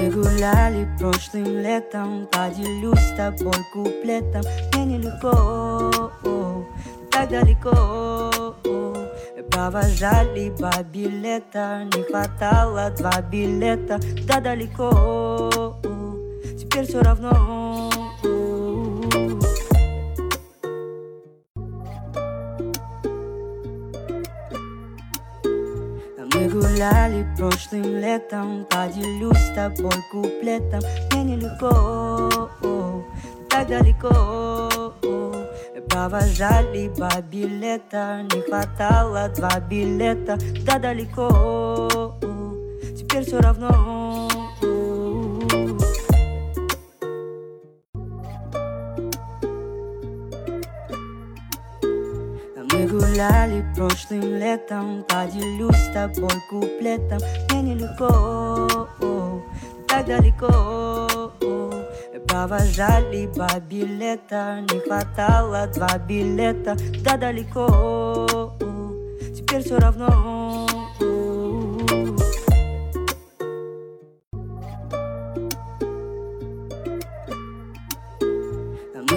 Мы гуляли прошлым летом, поделюсь с тобой куплетом. Мне нелегко, так далеко. Провожали 2 билета, не хватало 2 билета. Да далеко, теперь все равно. Мы гуляли прошлым летом, поделюсь с тобой куплетом. Мне нелегко, так далеко. Провожали 2 билета, не хватало 2 билета. Да далеко, теперь все равно. Мы гуляли прошлым летом, поделюсь с тобой куплетом. Мне нелегко, так далеко. Провожали 2 билета, не хватало 2 билета. Да далеко, теперь все равно.